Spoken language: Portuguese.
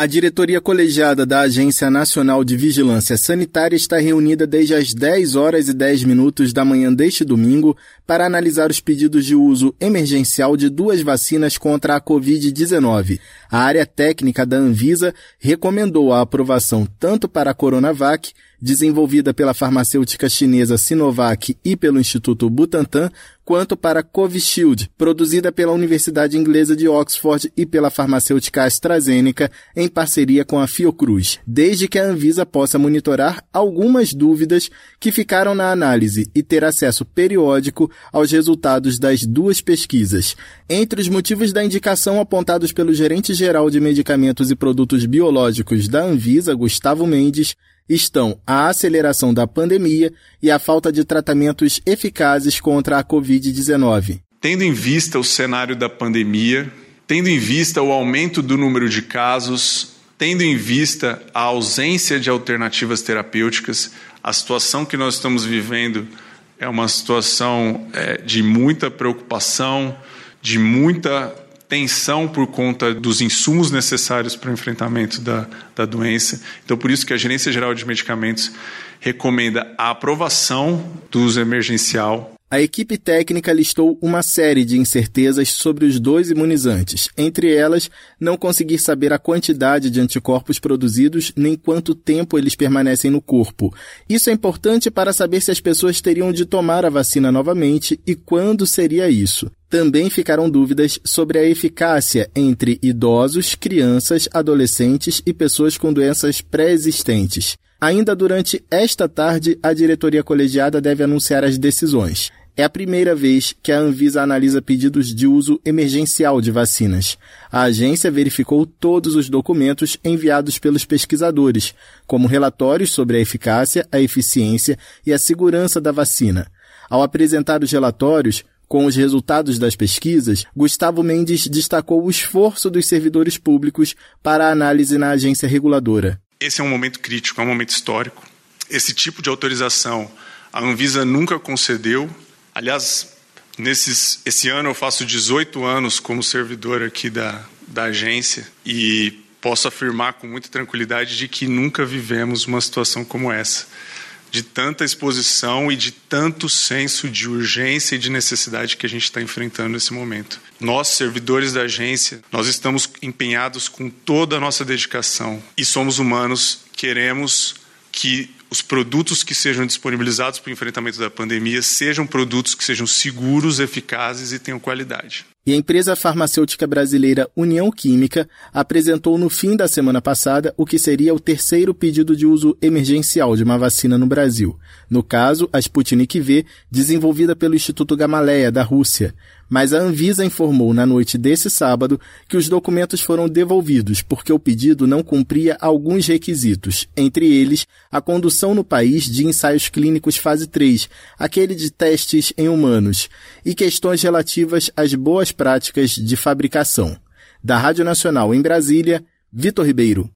A diretoria colegiada da Agência Nacional de Vigilância Sanitária está reunida desde as 10h10 da manhã deste domingo para analisar os pedidos de uso emergencial de 2 vacinas contra a Covid-19. A área técnica da Anvisa recomendou a aprovação tanto para a Coronavac, desenvolvida pela farmacêutica chinesa Sinovac e pelo Instituto Butantan, quanto para a Covishield, produzida pela Universidade Inglesa de Oxford e pela farmacêutica AstraZeneca, em parceria com a Fiocruz, desde que a Anvisa possa monitorar algumas dúvidas que ficaram na análise e ter acesso periódico aos resultados das 2 pesquisas. Entre os motivos da indicação apontados pelo gerente-geral de medicamentos e produtos biológicos da Anvisa, Gustavo Mendes, estão a aceleração da pandemia e a falta de tratamentos eficazes contra a Covid-19. Tendo em vista o cenário da pandemia, tendo em vista o aumento do número de casos, tendo em vista a ausência de alternativas terapêuticas, a situação que nós estamos vivendo é uma situação de muita preocupação, de muita tensão por conta dos insumos necessários para o enfrentamento da doença. Então, por isso que a Gerência Geral de Medicamentos recomenda a aprovação do uso emergencial. A equipe técnica listou uma série de incertezas sobre os 2 imunizantes, entre elas, não conseguir saber a quantidade de anticorpos produzidos nem quanto tempo eles permanecem no corpo. Isso é importante para saber se as pessoas teriam de tomar a vacina novamente e quando seria isso. Também ficaram dúvidas sobre a eficácia entre idosos, crianças, adolescentes e pessoas com doenças pré-existentes. Ainda durante esta tarde, a diretoria colegiada deve anunciar as decisões. É a primeira vez que a Anvisa analisa pedidos de uso emergencial de vacinas. A agência verificou todos os documentos enviados pelos pesquisadores, como relatórios sobre a eficácia, a eficiência e a segurança da vacina. Ao apresentar os relatórios, com os resultados das pesquisas, Gustavo Mendes destacou o esforço dos servidores públicos para a análise na agência reguladora. Esse é um momento crítico, é um momento histórico. Esse tipo de autorização a Anvisa nunca concedeu. Aliás, esse ano eu faço 18 anos como servidor aqui da agência e posso afirmar com muita tranquilidade de que nunca vivemos uma situação como essa, de tanta exposição e de tanto senso de urgência e de necessidade que a gente está enfrentando nesse momento. Nós, servidores da agência, nós estamos empenhados com toda a nossa dedicação e somos humanos, queremos que os produtos que sejam disponibilizados para o enfrentamento da pandemia sejam produtos que sejam seguros, eficazes e tenham qualidade. E a empresa farmacêutica brasileira União Química apresentou no fim da semana passada o que seria o 3º pedido de uso emergencial de uma vacina no Brasil. No caso, a Sputnik V, desenvolvida pelo Instituto Gamaleya, da Rússia. Mas a Anvisa informou na noite desse sábado que os documentos foram devolvidos porque o pedido não cumpria alguns requisitos, entre eles a condução no país de ensaios clínicos fase 3, aquele de testes em humanos, e questões relativas às boas práticas de fabricação. Da Rádio Nacional em Brasília, Vitor Ribeiro.